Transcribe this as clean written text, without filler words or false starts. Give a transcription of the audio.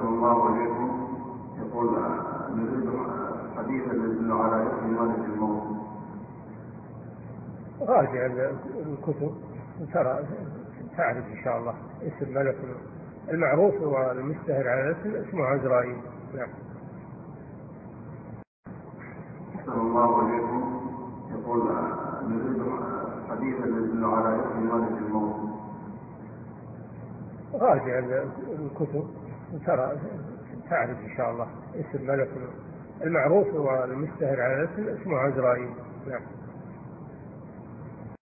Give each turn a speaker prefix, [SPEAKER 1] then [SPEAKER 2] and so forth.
[SPEAKER 1] أحسن الله إليكم. يقول نريد حديثا يدل على اسم ملك الموت.
[SPEAKER 2] راجع الكتب ترى تعرف إن شاء الله اسم ملك المعروف والمشتهر على الاسم اسمه عزرائيل. نعم.
[SPEAKER 1] أحسن الله إليكم. يقول نريد حديثا يدل على اسم ملك الموت.
[SPEAKER 2] راجع الكتب ترى تعرف إن شاء الله اسم ملك المعروف والمشتهر على الاسم اسمه عزرائيل. نعم.